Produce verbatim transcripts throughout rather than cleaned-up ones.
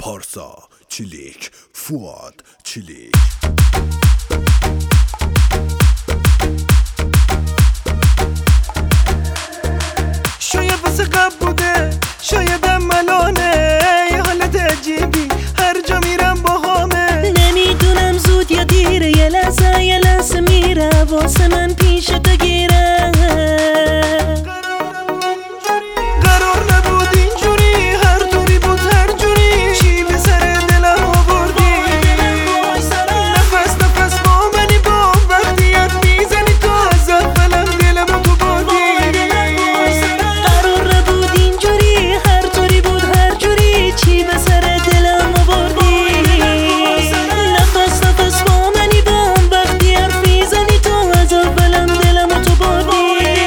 پارسا چلیک، فواد چلیک. شاید واسه قبل بوده، شایدم ملانه، یه حالت عجیبی هر جا میرم باهامه. نمیدونم زود یا دیره، یه لحظه یه لحظه میره واسه من پیش تو گیره. قرار نبود اینجوری، هر طوری بود هر جوری، چی به سر دلم آوردی. نفس نفس با منی با وقتی حرف میزنی تو، از اولم دلم تو بردی. قرار نبود اینجوری، هر طوری بود هر جوری، چی به سر دلم آوردی. نفس نفس با منی با وقتی حرف میزنی تو، از اولم دلم تو بردی.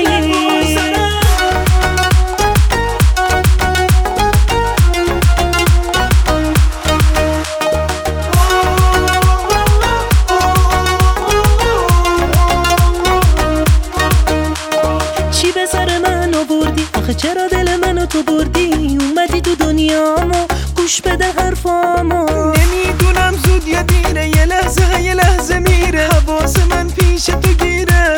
چی به سر من آوردی؟ آخه چرا دل منو تو بردی؟ اومدی تو دنیامو، گوش بده حرفامو. نمیدونم زود یا دیره، یه لحظه یه لحظه میره، حواس من پیش تو گیره.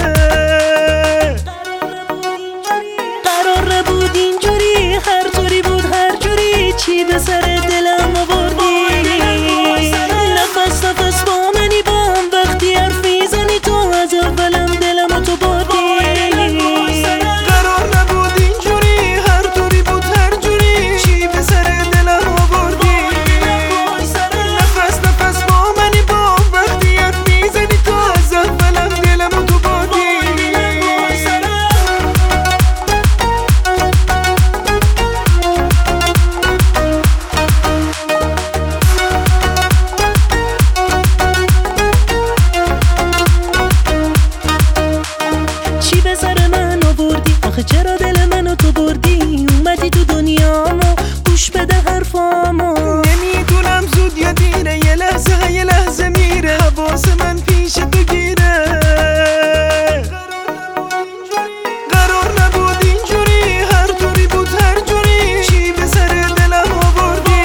قرار نبود اینجوری، هر طوری بود هر جوری، چی به سر دلم آوردی. نفس نفس با منی با وقتی حرف میزنی تو، از اولم دلم تو بردی. قرار نبود اینجوری، هر طوری بود هر جوری، چی به سر دلم آوردی. نفس نفس با منی با وقتی حرف میزنی تو، از اولم دلم تو بردی. چی به سر من آوردی؟ آخه چرا دل منو تو بردی؟ اومدی تو دنیامو، گوش بده حرفامو. نمیدونم زود یا دیره، یه لحظه یه لحظه میره، حواس من پیش تو گیره. قرار نبود اینجوری، هر طوری بود هر جوری، چی به سر دلم آوردی.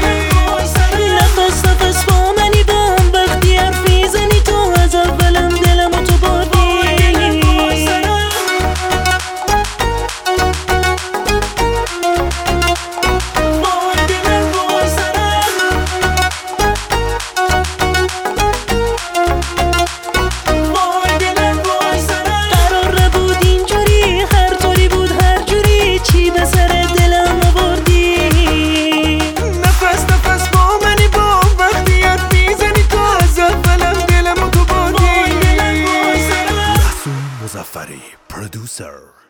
نفس نفس با منی با وقتی حرف میزنی تو، از اولم دلم تو بردی. Producer